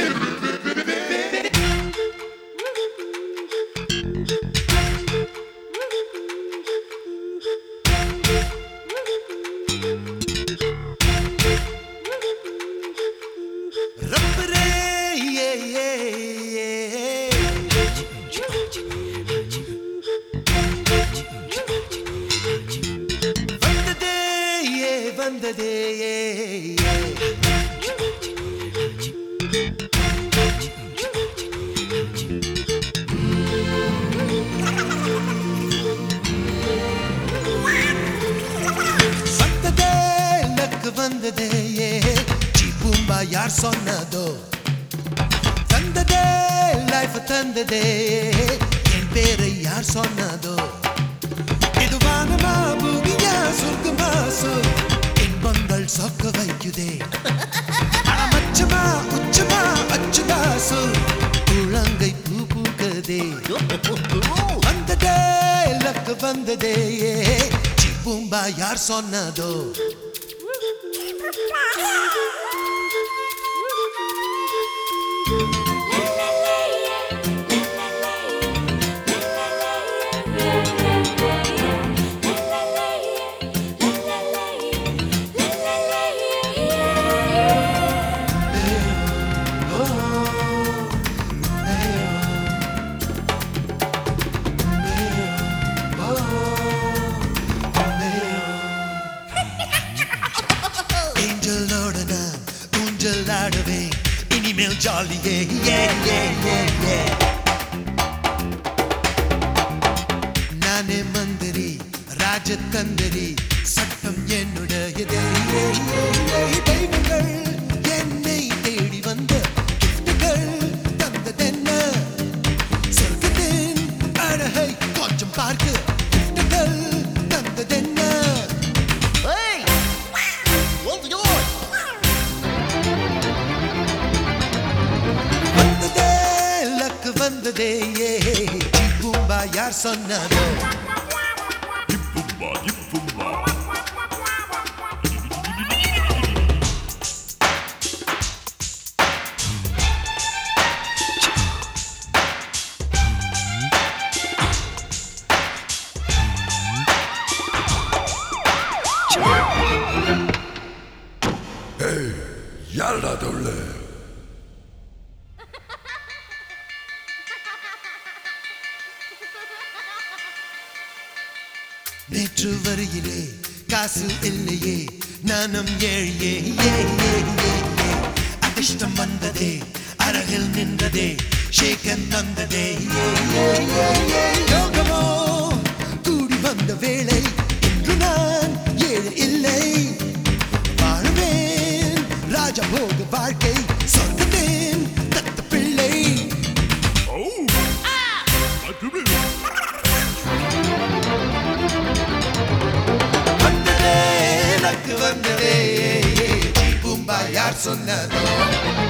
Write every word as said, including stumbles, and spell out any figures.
வந்ததே வந்ததே லக்கு வந்ததே பூம்பா யார் சொன்னதோ தந்ததே லைஃப் தந்ததே என் பேரை யார் சொன்னதோ இது வானமா பூமியா சொர்க்கமா சொல் இன்பங்கள் சொக்க வைக்குதே மச்சமா உச்சமா அச்சுதா சொல் குழங்கை பூ பூக்கதே வந்ததே லக்கு வந்ததே பூம்பா யார் சொன்னதோ இனிமேல் ஜாலியே நானே மந்திரி ராஜதந்திரி சட்டம் என்னுடையதே தெய்வங்கள் என்னை தேடி வந்த கிஃப்ட்கள் தந்ததென்ன சொர்க்கத்தின் அழகை கொஞ்சம் பார்க்க கிஃப்ட்கள் தந்ததென்ன வந்ததே பூம்பா யார் சொன்னதோ பூம்பா பூம்பா ஏய் யாரடா தொல்லை நேற்று வரையிலே காசு இல்லையே நானும் ஏழியே அதிர்ஷ்டம் வந்ததே அருகில் நின்றதே ஷேக்கன் வந்ததே யோகமோ கூடி வந்த வேளை இன்று நான் ஏழு இல்லை வாழ்வேன் ராஜபோக வாழ்க்கை சொர்க்கத்தேன் தத்த பிள்ளை வந்ததே பூம்பா யார் சொன்னதோ